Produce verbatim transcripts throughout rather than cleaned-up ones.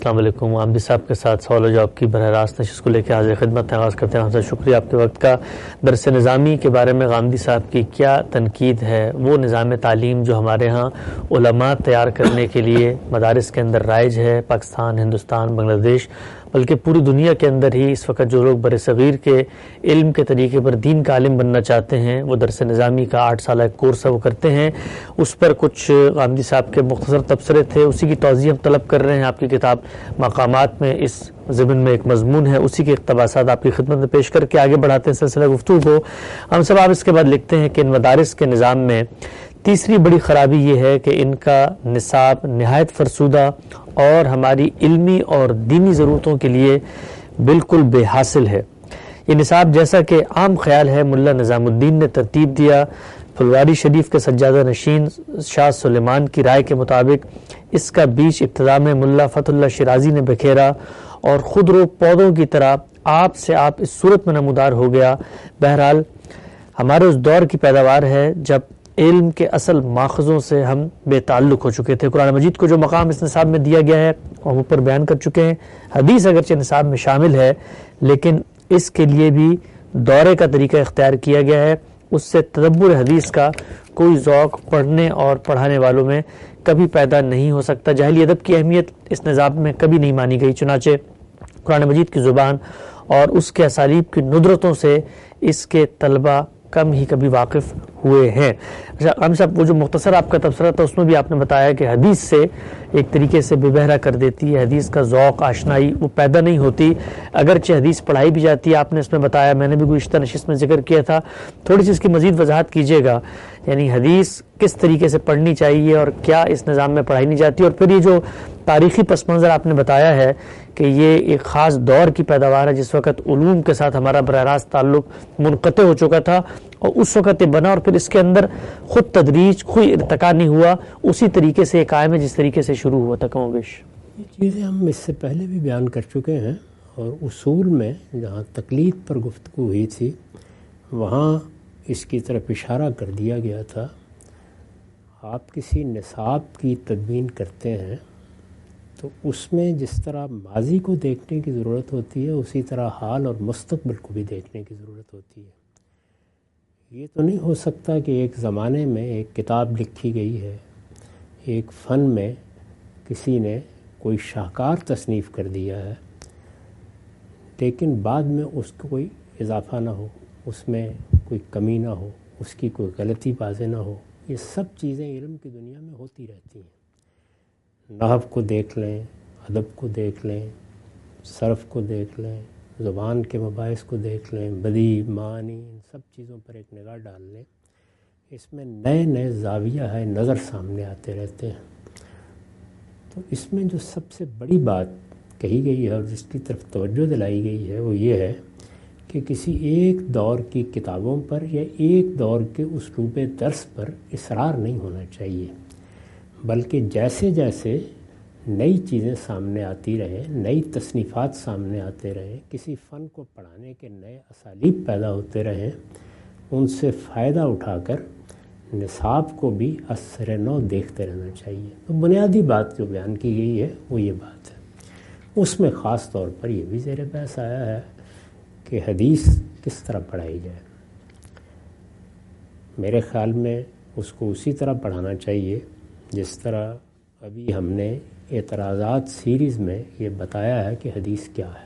السلام علیکم. عامدی صاحب کے ساتھ سوال و جواب کی براہ راست نشست کو لے کے حاضر خدمت آغاز کرتے ہیں. ہم سے شکریہ آپ کے وقت کا. درس نظامی کے بارے میں غامدی صاحب کی کیا تنقید ہے؟ وہ نظام تعلیم جو ہمارے ہاں علماء تیار کرنے کے لیے مدارس کے اندر رائج ہے، پاکستان، ہندوستان، بنگلہ دیش، بلکہ پوری دنیا کے اندر ہی اس وقت جو لوگ بر صغیر کے علم کے طریقے پر دین کا عالم بننا چاہتے ہیں، وہ درس نظامی کا آٹھ سالہ کورس ہے وہ کرتے ہیں. اس پر کچھ غامدی صاحب کے مختصر تبصرے تھے، اسی کی توضیح ہم طلب کر رہے ہیں. آپ کی کتاب مقامات میں اس ضمن میں ایک مضمون ہے، اسی کے اقتباسات آپ کی خدمت میں پیش کر کے آگے بڑھاتے ہیں سلسلہ گفتگو کو. ہم سب آپ اس کے بعد لکھتے ہیں کہ ان مدارس کے نظام میں تیسری بڑی خرابی یہ ہے کہ ان کا نصاب نہایت فرسودہ اور ہماری علمی اور دینی ضرورتوں کے لیے بالکل بے حاصل ہے. یہ نصاب جیسا کہ عام خیال ہے ملا نظام الدین نے ترتیب دیا، پھلواری شریف کے سجادہ نشین شاہ سلیمان کی رائے کے مطابق اس کا بیج ابتدا میں ملا فتح اللہ شیرازی نے بکھیرا اور خود رو پودوں کی طرح آپ سے آپ اس صورت میں نمودار ہو گیا. بہرحال ہمارے اس دور کی پیداوار ہے جب علم کے اصل ماخذوں سے ہم بے تعلق ہو چکے تھے. قرآن مجید کو جو مقام اس نصاب میں دیا گیا ہے ہم اوپر بیان کر چکے ہیں. حدیث اگرچہ نصاب میں شامل ہے لیکن اس کے لیے بھی دورے کا طریقہ اختیار کیا گیا ہے. اس سے تدبر حدیث کا کوئی ذوق پڑھنے اور پڑھانے والوں میں کبھی پیدا نہیں ہو سکتا. جاہلی ادب کی اہمیت اس نصاب میں کبھی نہیں مانی گئی، چنانچہ قرآن مجید کی زبان اور اس کے اسالیب کی ندرتوں سے اس کے طلبہ کم ہی کبھی واقف ہوئے ہیں. اچھا ہم صاحب، وہ جو مختصر آپ کا تبصرہ تھا اس میں بھی آپ نے بتایا کہ حدیث سے ایک طریقے سے بے بہرا کر دیتی ہے، حدیث کا ذوق آشنائی وہ پیدا نہیں ہوتی. اگرچہ حدیث پڑھائی بھی جاتی ہے، آپ نے اس میں بتایا، میں نے بھی گزشتہ نشست میں ذکر کیا تھا. تھوڑی سی اس کی مزید وضاحت کیجیے گا، یعنی حدیث کس طریقے سے پڑھنی چاہیے اور کیا اس نظام میں پڑھائی نہیں جاتی. اور پھر یہ جو تاریخی پس منظر آپ نے بتایا ہے کہ یہ ایک خاص دور کی پیداوار ہے جس وقت علوم کے ساتھ ہمارا براہ راست تعلق منقطع ہو چکا تھا اور اس وقت یہ بنا اور پھر اس کے اندر خود تدریج کوئی ارتقا نہیں ہوا، اسی طریقے سے یہ قائم ہے جس طریقے سے شروع ہوا تھا. کم و بیش یہ چیزیں ہم اس سے پہلے بھی بیان کر چکے ہیں، اور اصول میں جہاں تقلید پر گفتگو ہوئی تھی وہاں اس کی طرف اشارہ کر دیا گیا تھا. آپ کسی نصاب کی تدوین کرتے ہیں تو اس میں جس طرح ماضی کو دیکھنے کی ضرورت ہوتی ہے اسی طرح حال اور مستقبل کو بھی دیکھنے کی ضرورت ہوتی ہے. یہ تو نہیں ہو سکتا کہ ایک زمانے میں ایک کتاب لکھی گئی ہے، ایک فن میں کسی نے کوئی شاہکار تصنیف کر دیا ہے، لیکن بعد میں اس کو کوئی اضافہ نہ ہو، اس میں کوئی کمی نہ ہو، اس کی کوئی غلطی واضح نہ ہو. یہ سب چیزیں علم کی دنیا میں ہوتی رہتی ہیں. نحو کو دیکھ لیں، ادب کو دیکھ لیں، صرف کو دیکھ لیں، زبان کے مباحث کو دیکھ لیں، بدیع، معانی، ان سب چیزوں پر ایک نگاہ ڈال لیں. اس میں نئے نئے زاویہ ہے نظر سامنے آتے رہتے ہیں. تو اس میں جو سب سے بڑی بات کہی گئی ہے اور جس کی طرف توجہ دلائی گئی ہے وہ یہ ہے کہ کسی ایک دور کی کتابوں پر یا ایک دور کے اسلوب درس پر اصرار نہیں ہونا چاہیے، بلکہ جیسے جیسے نئی چیزیں سامنے آتی رہیں، نئی تصنیفات سامنے آتے رہیں، کسی فن کو پڑھانے کے نئے اسالیب پیدا ہوتے رہیں، ان سے فائدہ اٹھا کر نصاب کو بھی اثر نو دیکھتے رہنا چاہیے. تو بنیادی بات جو بیان کی گئی ہے وہ یہ بات ہے. اس میں خاص طور پر یہ بھی زیر بحث آیا ہے کہ حدیث کس طرح پڑھائی جائے. میرے خیال میں اس کو اسی طرح پڑھانا چاہیے جس طرح ابھی ہم نے اعتراضات سیریز میں یہ بتایا ہے کہ حدیث کیا ہے،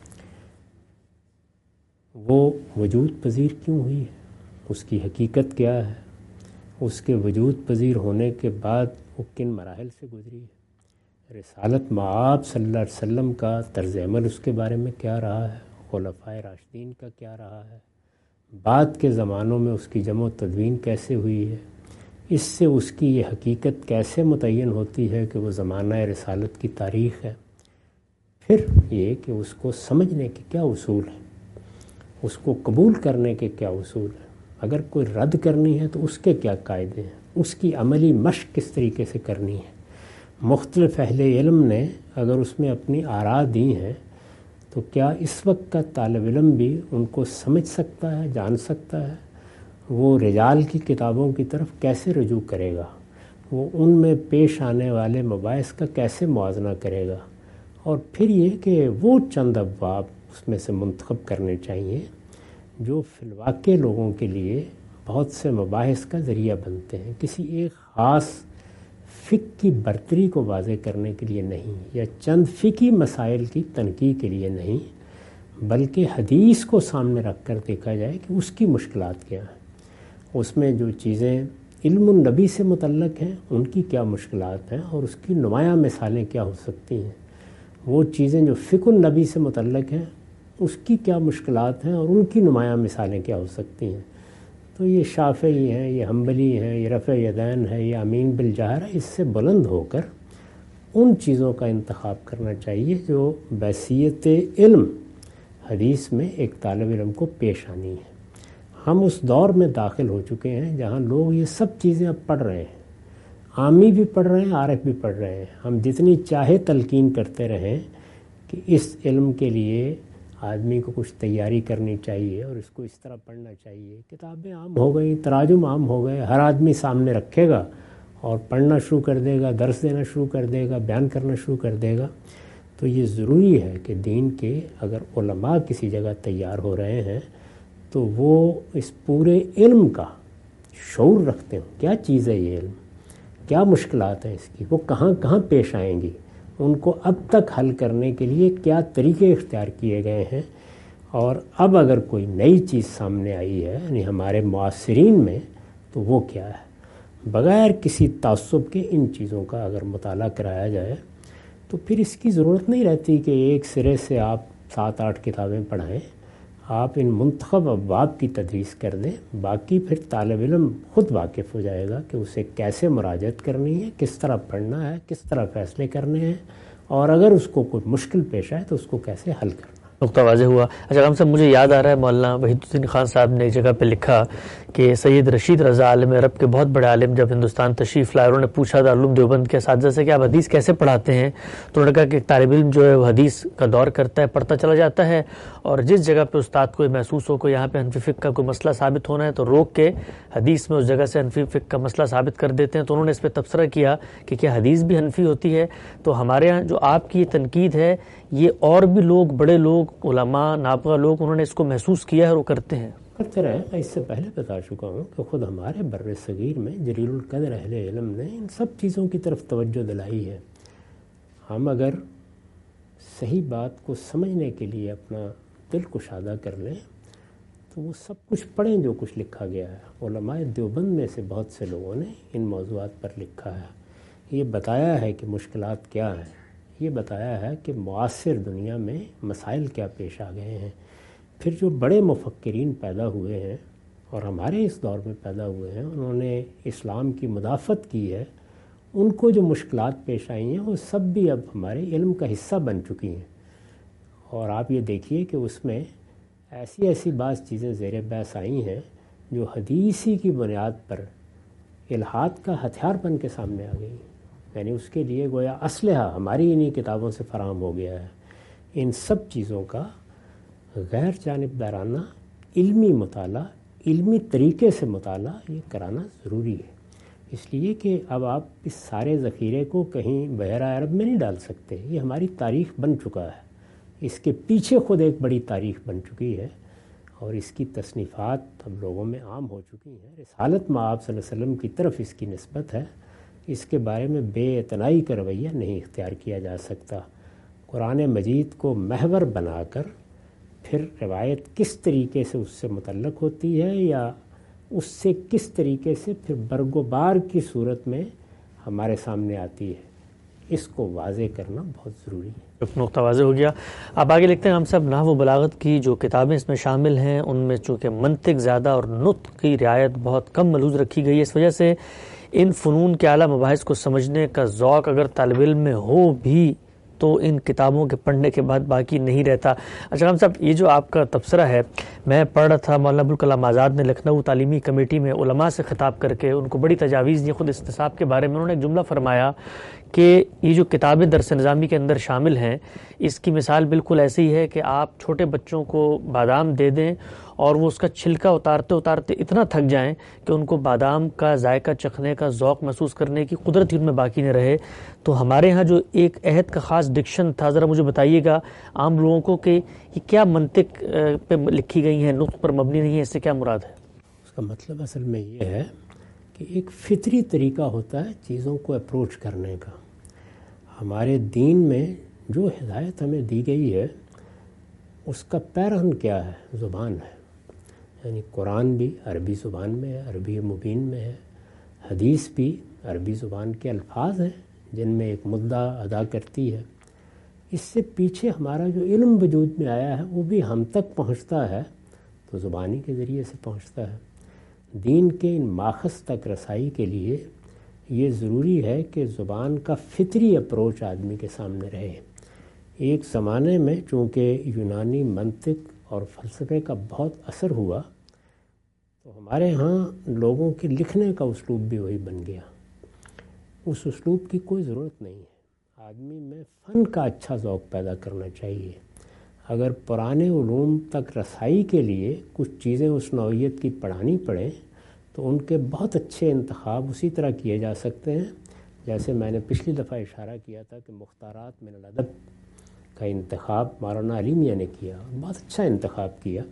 وہ وجود پذیر کیوں ہوئی ہے، اس کی حقیقت کیا ہے، اس کے وجود پذیر ہونے کے بعد وہ کن مراحل سے گزری ہے، رسالت مآب صلی اللہ علیہ وسلم کا طرز عمل اس کے بارے میں کیا رہا ہے، خلفائے راشدین کا کیا رہا ہے، بعد کے زمانوں میں اس کی جمع و تدوین کیسے ہوئی ہے، اس سے اس کی یہ حقیقت کیسے متعین ہوتی ہے کہ وہ زمانہ رسالت کی تاریخ ہے. پھر یہ کہ اس کو سمجھنے کے کیا اصول ہیں، اس کو قبول کرنے کے کیا اصول ہیں، اگر کوئی رد کرنی ہے تو اس کے کیا قاعدے ہیں، اس کی عملی مشق کس طریقے سے کرنی ہے. مختلف اہل علم نے اگر اس میں اپنی آراء دی ہیں تو کیا اس وقت کا طالب علم بھی ان کو سمجھ سکتا ہے، جان سکتا ہے، وہ رجال کی کتابوں کی طرف کیسے رجوع کرے گا، وہ ان میں پیش آنے والے مباحث کا کیسے موازنہ کرے گا، اور پھر یہ کہ وہ چند ابواب اس میں سے منتخب کرنے چاہیے جو فی الواقع لوگوں کے لیے بہت سے مباحث کا ذریعہ بنتے ہیں، کسی ایک خاص فقہ کی برتری کو واضح کرنے کے لیے نہیں، یا چند فقہی مسائل کی تنقیح کے لیے نہیں، بلکہ حدیث کو سامنے رکھ کر دیکھا جائے کہ اس کی مشکلات کیا ہیں، اس میں جو چیزیں علم النبی سے متعلق ہیں ان کی کیا مشکلات ہیں اور اس کی نمایاں مثالیں کیا ہو سکتی ہیں، وہ چیزیں جو فقہ النبی سے متعلق ہیں اس کی کیا مشکلات ہیں اور ان کی نمایاں مثالیں کیا ہو سکتی ہیں۔ تو یہ شافعی ہیں، یہ حنبلی ہیں، یہ رفع یدین ہے، یہ امین بالجہر ہے، اس سے بلند ہو کر ان چیزوں کا انتخاب کرنا چاہیے جو بحیثیت علم حدیث میں ایک طالب علم کو پیش آنی ہے۔ ہم اس دور میں داخل ہو چکے ہیں جہاں لوگ یہ سب چیزیں اب پڑھ رہے ہیں، عامی بھی پڑھ رہے ہیں، عارف بھی پڑھ رہے ہیں۔ ہم جتنی چاہے تلقین کرتے رہیں کہ اس علم کے لیے آدمی کو کچھ تیاری کرنی چاہیے اور اس کو اس طرح پڑھنا چاہیے، کتابیں عام ہو گئیں، تراجم عام ہو گئے، ہر آدمی سامنے رکھے گا اور پڑھنا شروع کر دے گا، درس دینا شروع کر دے گا، بیان کرنا شروع کر دے گا۔ تو یہ ضروری ہے کہ دین کے اگر علماء کسی جگہ تیار ہو رہے ہیں تو وہ اس پورے علم کا شعور رکھتے ہوں، کیا چیز ہے یہ علم، کیا مشکلات ہیں اس کی، وہ کہاں کہاں پیش آئیں گی، ان کو اب تک حل کرنے کے لیے کیا طریقے اختیار کیے گئے ہیں، اور اب اگر کوئی نئی چیز سامنے آئی ہے یعنی ہمارے معاصرین میں تو وہ کیا ہے۔ بغیر کسی تعصب کے ان چیزوں کا اگر مطالعہ کرایا جائے تو پھر اس کی ضرورت نہیں رہتی کہ ایک سرے سے آپ سات آٹھ کتابیں پڑھائیں، آپ ان منتخب ابواب کی تدریس کر دیں، باقی پھر طالب علم خود واقف ہو جائے گا کہ اسے کیسے مراجعت کرنی ہے، کس طرح پڑھنا ہے، کس طرح فیصلے کرنے ہیں، اور اگر اس کو کوئی مشکل پیش آئے تو اس کو کیسے حل کرنا۔ نقطہ واضح ہوا۔ اچھا غم صاحب، مجھے یاد آ رہا ہے مولانا وحید الدین خان صاحب نے ایک جگہ پہ لکھا کہ سید رشید رضا عالم عرب کے بہت بڑے عالم جب ہندوستان تشریف لائے، انہوں نے پوچھا دارالعلوم دیوبند کے اساتذہ سے کہ آپ حدیث کیسے پڑھاتے ہیں، تو انہوں نے کہا کہ ایک طالب علم جو ہے وہ حدیث کا دور کرتا ہے، پڑھتا چلا جاتا ہے، اور جس جگہ پہ استاد کو محسوس ہو کہ یہاں پہ حنفی فقہ کا کوئی مسئلہ ثابت ہونا ہے تو روک کے حدیث میں اس جگہ سے حنفی فقہ کا مسئلہ ثابت کر دیتے ہیں۔ تو انہوں نے اس پہ تبصرہ کیا کہ کیا حدیث بھی حنفی ہوتی ہے؟ تو ہمارے یہاں جو آپ کی تنقید ہے یہ اور بھی لوگ، بڑے لوگ، علماء، نابغہ لوگ، انہوں نے اس کو محسوس کیا ہے اور وہ کرتے ہیں کرتے رہے۔ میں اس سے پہلے بتا چکا ہوں کہ خود ہمارے بر صغیر میں جلیل القدر اہل علم نے ان سب چیزوں کی طرف توجہ دلائی ہے۔ ہم اگر صحیح بات کو سمجھنے کے لیے اپنا دل کشادہ کر لیں تو وہ سب کچھ پڑھیں جو کچھ لکھا گیا ہے۔ علماء دیوبند میں سے بہت سے لوگوں نے ان موضوعات پر لکھا ہے، یہ بتایا ہے کہ مشکلات کیا ہیں، یہ بتایا ہے کہ معاصر دنیا میں مسائل کیا پیش آ گئے ہیں۔ پھر جو بڑے مفکرین پیدا ہوئے ہیں اور ہمارے اس دور میں پیدا ہوئے ہیں، انہوں نے اسلام کی مدافعت کی ہے، ان کو جو مشکلات پیش آئی ہیں وہ سب بھی اب ہمارے علم کا حصہ بن چکی ہیں۔ اور آپ یہ دیکھیے کہ اس میں ایسی ایسی بعض چیزیں زیر بحث آئی ہیں جو حدیثی کی بنیاد پر الحاد کا ہتھیار بن کے سامنے آ گئی، یعنی اس کے لیے گویا اسلحہ ہماری انہی کتابوں سے فراہم ہو گیا ہے۔ ان سب چیزوں کا غیر جانبدارانہ علمی مطالعہ، علمی طریقے سے مطالعہ یہ کرانا ضروری ہے، اس لیے کہ اب آپ اس سارے ذخیرے کو کہیں بحیرہ عرب میں نہیں ڈال سکتے، یہ ہماری تاریخ بن چکا ہے، اس کے پیچھے خود ایک بڑی تاریخ بن چکی ہے اور اس کی تصنیفات اب لوگوں میں عام ہو چکی ہیں۔ رسالت مآب صلی اللہ علیہ وسلم کی طرف اس کی نسبت ہے، اس کے بارے میں بے اعتنائی کا رویہ نہیں اختیار کیا جا سکتا۔ قرآن مجید کو محور بنا کر پھر روایت کس طریقے سے اس سے متعلق ہوتی ہے یا اس سے کس طریقے سے پھر برگ و بار کی صورت میں ہمارے سامنے آتی ہے، اس کو واضح کرنا بہت ضروری ہے۔ نقطہ واضح ہو گیا۔ اب آگے لکھتے ہیں ہم سب نحو و بلاغت کی جو کتابیں اس میں شامل ہیں ان میں چونکہ منطق زیادہ اور نطق کی رعایت بہت کم ملحوظ رکھی گئی ہے، اس وجہ سے ان فنون کے اعلیٰ مباحث کو سمجھنے کا ذوق اگر طالب علم میں ہو بھی تو ان کتابوں کے پڑھنے کے بعد باقی نہیں رہتا۔ اچھا ہم صاحب، یہ جو آپ کا تبصرہ ہے، میں پڑھ رہا تھا مولانا ابوالکلام آزاد نے لکھنؤ تعلیمی کمیٹی میں علماء سے خطاب کر کے ان کو بڑی تجاویز دی خود استصحاب کے بارے میں۔ انہوں نے ایک جملہ فرمایا کہ یہ جو کتابیں درس نظامی کے اندر شامل ہیں اس کی مثال بالکل ایسی ہے کہ آپ چھوٹے بچوں کو بادام دے دیں اور وہ اس کا چھلکا اتارتے اتارتے اتنا تھک جائیں کہ ان کو بادام کا ذائقہ چکھنے کا ذوق محسوس کرنے کی قدرت ہی ان میں باقی نہ رہے. تو ہمارے ہاں جو ایک عہد کا خاص ڈکشن تھا، ذرا مجھے بتائیے گا عام لوگوں کو کہ یہ کیا منطق پہ لکھی گئی ہیں، نطق پر مبنی نہیں ہے، اس سے کیا مراد ہے؟ اس کا مطلب اصل میں یہ ہے کہ ایک فطری طریقہ ہوتا ہے چیزوں کو اپروچ کرنے کا. ہمارے دین میں جو ہدایت ہمیں دی گئی ہے اس کا پیرہن کیا ہے؟ زبان ہے. یعنی قرآن بھی عربی زبان میں ہے، عربی مبین میں ہے. حدیث بھی عربی زبان کے الفاظ ہیں جن میں ایک مدعا ادا کرتی ہے. اس سے پیچھے ہمارا جو علم وجود میں آیا ہے وہ بھی ہم تک پہنچتا ہے تو زبانی کے ذریعے سے پہنچتا ہے. دین کے ان ماخذ تک رسائی کے لیے یہ ضروری ہے کہ زبان کا فطری اپروچ آدمی کے سامنے رہے. ایک زمانے میں چونکہ یونانی منطق اور فلسفے کا بہت اثر ہوا تو ہمارے ہاں لوگوں کے لکھنے کا اسلوب بھی وہی بن گیا. اس اسلوب کی کوئی ضرورت نہیں ہے. آدمی میں فن کا اچھا ذوق پیدا کرنا چاہیے. اگر پرانے علوم تک رسائی کے لیے کچھ چیزیں اس نوعیت کی پڑھانی پڑیں تو ان کے بہت اچھے انتخاب اسی طرح کیے جا سکتے ہیں جیسے میں نے پچھلی دفعہ اشارہ کیا تھا کہ مختارات من الادب کا انتخاب مولانا علی میاں نے کیا، بہت اچھا انتخاب کیا.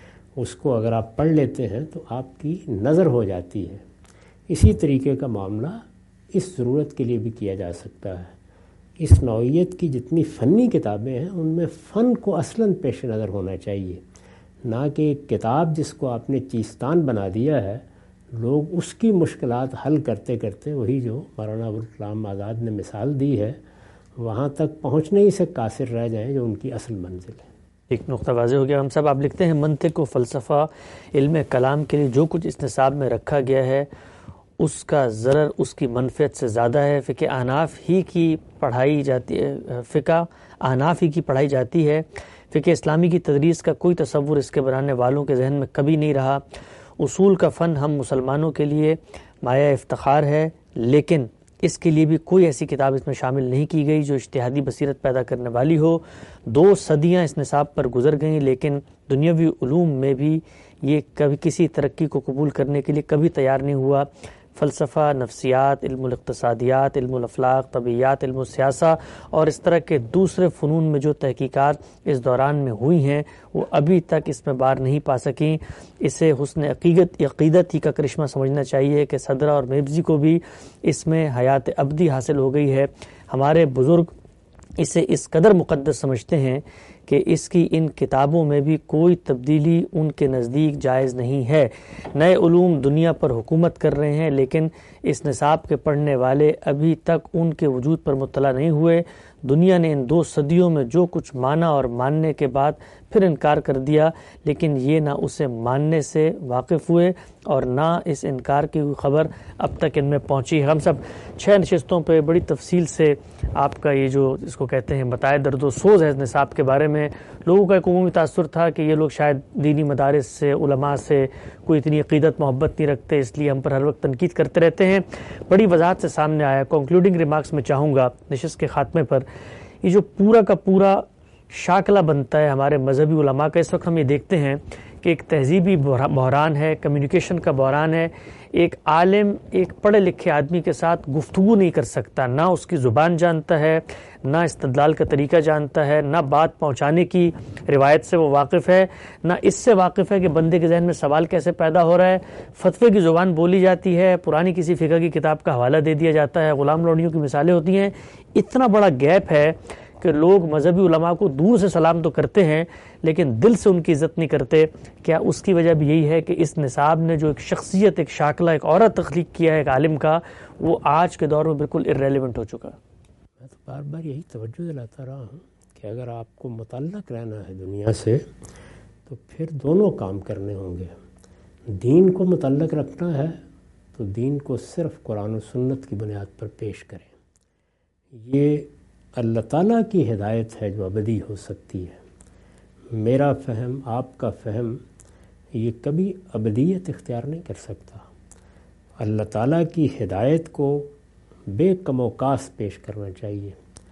اس کو اگر آپ پڑھ لیتے ہیں تو آپ کی نظر ہو جاتی ہے. اسی طریقے کا معاملہ اس ضرورت کے لیے بھی کیا جا سکتا ہے. اس نوعیت کی جتنی فنی کتابیں ہیں ان میں فن کو اصلاً پیش نظر ہونا چاہیے، نہ کہ ایک کتاب جس کو آپ نے چیستان بنا دیا ہے لوگ اس کی مشکلات حل کرتے کرتے وہی جو مولانا ابوالکلام آزاد نے مثال دی ہے وہاں تک پہنچنے ہی سے قاصر رہ جائیں جو ان کی اصل منزل ہے. ایک نقطہ واضح ہو گیا. ہم صاحب آپ لکھتے ہیں منطق و فلسفہ علم کلام کے لیے جو کچھ اس نصاب میں رکھا گیا ہے اس کا ضرر اس کی منفعت سے زیادہ ہے. فقہ احناف ہی کی پڑھائی جاتی ہے فقہ احناف ہی کی پڑھائی جاتی ہے. فقہ اسلامی کی تدریس کا کوئی تصور اس کے بنانے والوں کے ذہن میں کبھی نہیں رہا. اصول کا فن ہم مسلمانوں کے لیے مایہ افتخار ہے، لیکن اس کے لیے بھی کوئی ایسی کتاب اس میں شامل نہیں کی گئی جو اجتہادی بصیرت پیدا کرنے والی ہو. دو صدیاں اس نصاب پر گزر گئیں لیکن دنیاوی علوم میں بھی یہ کبھی کسی ترقی کو قبول کرنے کے لیے کبھی تیار نہیں ہوا. فلسفہ، نفسیات، علم الاقتصادیات، علم الافلاق، طبیعیات، علم السیاسہ اور اس طرح کے دوسرے فنون میں جو تحقیقات اس دوران میں ہوئی ہیں وہ ابھی تک اس میں بار نہیں پا سکیں. اسے حسن عقیدت عقیدت ہی کا کرشمہ سمجھنا چاہیے کہ صدرہ اور میبزی کو بھی اس میں حیات ابدی حاصل ہو گئی ہے. ہمارے بزرگ اسے اس قدر مقدس سمجھتے ہیں کہ اس کی ان کتابوں میں بھی کوئی تبدیلی ان کے نزدیک جائز نہیں ہے. نئے علوم دنیا پر حکومت کر رہے ہیں لیکن اس نصاب کے پڑھنے والے ابھی تک ان کے وجود پر مطلع نہیں ہوئے. دنیا نے ان دو صدیوں میں جو کچھ مانا اور ماننے کے بعد پھر انکار کر دیا، لیکن یہ نہ اسے ماننے سے واقف ہوئے اور نہ اس انکار کی ہوئی خبر اب تک ان میں پہنچی ہے. ہم سب چھ نشستوں پہ بڑی تفصیل سے آپ کا یہ جو اس کو کہتے ہیں بتائے درد و سوز ہے اس نصاب کے بارے میں. لوگوں کا ایک عمومی تاثر تھا کہ یہ لوگ شاید دینی مدارس سے علماء سے کوئی اتنی عقیدت محبت نہیں رکھتے، اس لیے ہم پر ہر وقت تنقید کرتے رہتے ہیں. بڑی وضاحت سے سامنے آیا. کنکلوڈنگ ریمارکس میں چاہوں گا نشست کے خاتمے پر یہ جو پورا کا پورا شاکلہ بنتا ہے ہمارے مذہبی علماء کا، اس وقت ہم یہ دیکھتے ہیں کہ ایک تہذیبی بحران ہے، کمیونیکیشن کا بحران ہے. ایک عالم ایک پڑھے لکھے آدمی کے ساتھ گفتگو نہیں کر سکتا، نہ اس کی زبان جانتا ہے، نہ استدلال کا طریقہ جانتا ہے، نہ بات پہنچانے کی روایت سے وہ واقف ہے، نہ اس سے واقف ہے کہ بندے کے ذہن میں سوال کیسے پیدا ہو رہا ہے. فتوے کی زبان بولی جاتی ہے، پرانی کسی فقہ کی کتاب کا حوالہ دے دیا جاتا ہے، غلام لوڑیوں کی مثالیں ہوتی ہیں. اتنا بڑا گیپ ہے کہ لوگ مذہبی علماء کو دور سے سلام تو کرتے ہیں لیکن دل سے ان کی عزت نہیں کرتے. کیا اس کی وجہ بھی یہی ہے کہ اس نصاب نے جو ایک شخصیت، ایک شاکلہ، ایک عورت تخلیق کیا ہے ایک عالم کا، وہ آج کے دور میں بالکل ارریلیونٹ ہو چکا؟ میں تو بار بار یہی توجہ دلاتا رہا ہوں کہ اگر آپ کو متعلق رہنا ہے دنیا سے تو پھر دونوں کام کرنے ہوں گے. دین کو متعلق رکھنا ہے تو دین کو صرف قرآن و سنت کی بنیاد پر پیش کریں. یہ اللہ تعالیٰ کی ہدایت ہے جو ابدی ہو سکتی ہے. میرا فہم، آپ کا فہم یہ کبھی ابدیت اختیار نہیں کر سکتا. اللہ تعالیٰ کی ہدایت کو بے کم و کاس پیش کرنا چاہیے۔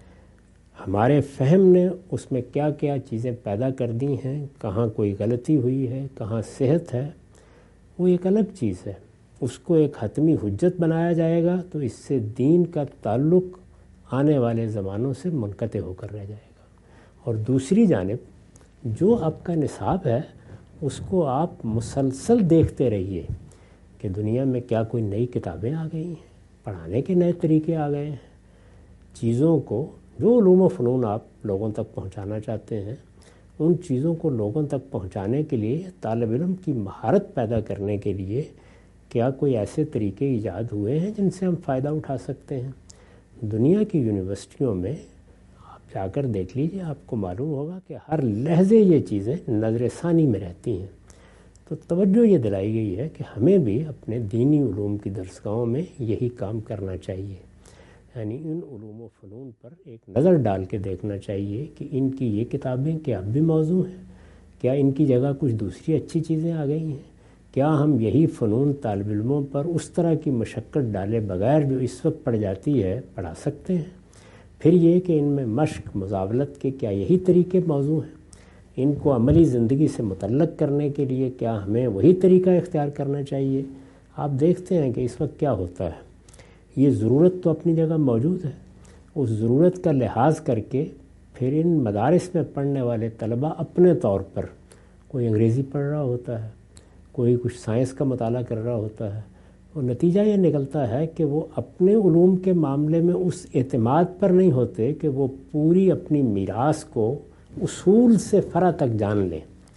ہمارے فہم نے اس میں کیا کیا چیزیں پیدا کر دی ہیں، کہاں کوئی غلطی ہوئی ہے، کہاں صحت ہے، وہ ایک الگ چیز ہے۔ اس کو ایک حتمی حجت بنایا جائے گا تو اس سے دین کا تعلق آنے والے زمانوں سے منقطع ہو کر رہ جائے گا۔ اور دوسری جانب جو آپ کا نصاب ہے اس کو آپ مسلسل دیکھتے رہیے کہ دنیا میں کیا کوئی نئی کتابیں آ گئی ہیں، پڑھانے کے نئے طریقے آ گئے ہیں، چیزوں کو جو علوم و فنون آپ لوگوں تک پہنچانا چاہتے ہیں ان چیزوں کو لوگوں تک پہنچانے کے لیے، طالب علم کی مہارت پیدا کرنے کے لیے کیا کوئی ایسے طریقے ایجاد ہوئے ہیں جن سے ہم فائدہ اٹھا سکتے ہیں۔ دنیا کی یونیورسٹیوں میں آپ جا کر دیکھ لیجئے، آپ کو معلوم ہوگا کہ ہر لحظے یہ چیزیں نظر ثانی میں رہتی ہیں۔ تو توجہ یہ دلائی گئی ہے کہ ہمیں بھی اپنے دینی علوم کی درسگاہوں میں یہی کام کرنا چاہیے، یعنی ان علوم و فنون پر ایک نظر ڈال کے دیکھنا چاہیے کہ ان کی یہ کتابیں کیا اب بھی موضوع ہیں، کیا ان کی جگہ کچھ دوسری اچھی چیزیں آ گئی ہیں، کیا ہم یہی فنون طالب علموں پر اس طرح کی مشقت ڈالے بغیر جو اس وقت پڑھ جاتی ہے پڑھا سکتے ہیں۔ پھر یہ کہ ان میں مشق مزاولت کے کیا یہی طریقے موضوع ہیں، ان کو عملی زندگی سے متعلق کرنے کے لیے کیا ہمیں وہی طریقہ اختیار کرنا چاہیے۔ آپ دیکھتے ہیں کہ اس وقت کیا ہوتا ہے، یہ ضرورت تو اپنی جگہ موجود ہے، اس ضرورت کا لحاظ کر کے پھر ان مدارس میں پڑھنے والے طلبہ اپنے طور پر کوئی انگریزی پڑھ رہا ہوتا ہے، کوئی کچھ سائنس کا مطالعہ کر رہا ہوتا ہے، اور نتیجہ یہ نکلتا ہے کہ وہ اپنے علوم کے معاملے میں اس اعتماد پر نہیں ہوتے کہ وہ پوری اپنی میراث کو اصول سے فرع تک جان لیں،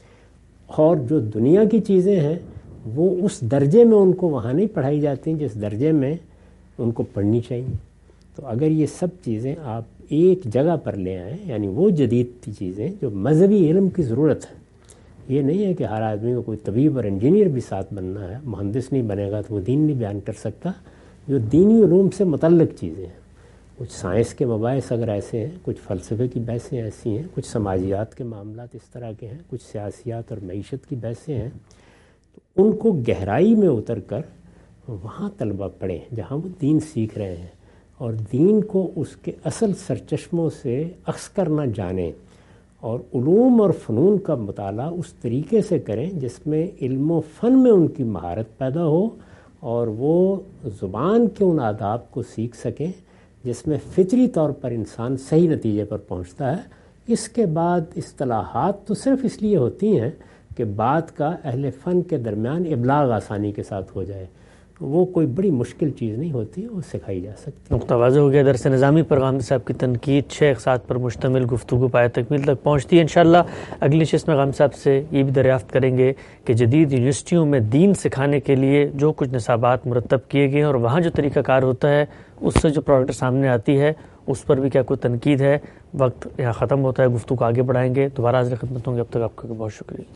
اور جو دنیا کی چیزیں ہیں وہ اس درجے میں ان کو وہاں نہیں پڑھائی جاتی جس درجے میں ان کو پڑھنی چاہیے۔ تو اگر یہ سب چیزیں آپ ایک جگہ پر لے آئیں، یعنی وہ جدید چیزیں جو مذہبی علم کی ضرورت ہے، یہ نہیں ہے کہ ہر آدمی کو کوئی طبیب اور انجینئر بھی ساتھ بننا ہے، مہندس نہیں بنے گا تو وہ دین نہیں بیان کر سکتا، جو دینی علوم سے متعلق چیزیں ہیں، کچھ سائنس کے مباحث اگر ایسے ہیں، کچھ فلسفے کی بحثیں ایسی ہیں، کچھ سماجیات کے معاملات اس طرح کے ہیں، کچھ سیاسیات اور معیشت کی بحثیں ہیں، تو ان کو گہرائی میں اتر کر وہاں طلبہ پڑھیں جہاں وہ دین سیکھ رہے ہیں، اور دین کو اس کے اصل سرچشموں سے اخذ کرنا جانیں، اور علوم اور فنون کا مطالعہ اس طریقے سے کریں جس میں علم و فن میں ان کی مہارت پیدا ہو، اور وہ زبان کے ان آداب کو سیکھ سکیں جس میں فطری طور پر انسان صحیح نتیجے پر پہنچتا ہے۔ اس کے بعد اصطلاحات تو صرف اس لیے ہوتی ہیں کہ بات کا اہل فن کے درمیان ابلاغ آسانی کے ساتھ ہو جائے، وہ کوئی بڑی مشکل چیز نہیں ہوتی، وہ سکھائی جا سکتی ہے۔ نقطہ واضح ہو گیا۔ درس نظامی پر غامدی صاحب کی تنقید چھ اقساط پر مشتمل گفتگو پائے تکمیل تک پہنچتی ہے۔ انشاءاللہ اگلی نشست میں غامدی صاحب سے یہ بھی دریافت کریں گے کہ جدید یونیورسٹیوں میں دین سکھانے کے لیے جو کچھ نصابات مرتب کیے گئے ہیں اور وہاں جو طریقہ کار ہوتا ہے اس سے جو پروڈکٹ سامنے آتی ہے اس پر بھی کیا کوئی تنقید ہے۔ وقت یہاں ختم ہوتا ہے، گفتگو آگے بڑھائیں گے، دوبارہ حاضر خدمت ہوں گے، اب تک آپ کا بہت شکریہ۔